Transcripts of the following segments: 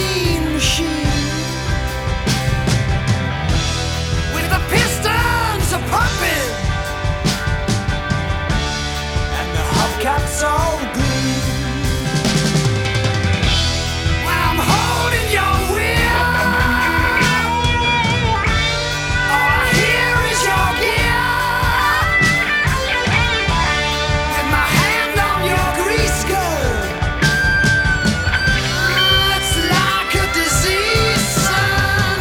mean machine with the pistons a pumping and the hubcaps all green. When I'm holding your wheel, all I hear is your gear. With my hand on your grease gun, it's like a disease, son.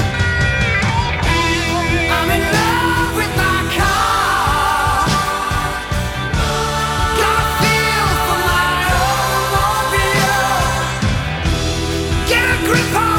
I'm in love with my car. Got a feel for my automobile. Get a grip on